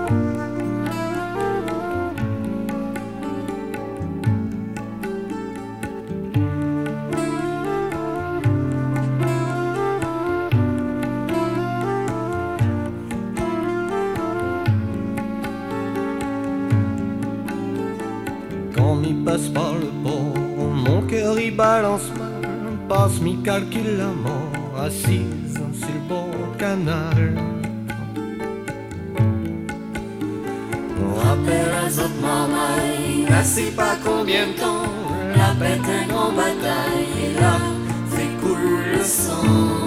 Quand m'y passe par le port, mon cœur y balance mal, passe m'y calcule la mort, assise sur le bord canal. Rappelle les autres marmailles, là c'est pas combien de temps, la bête est en bataille, et là fait couler le sang.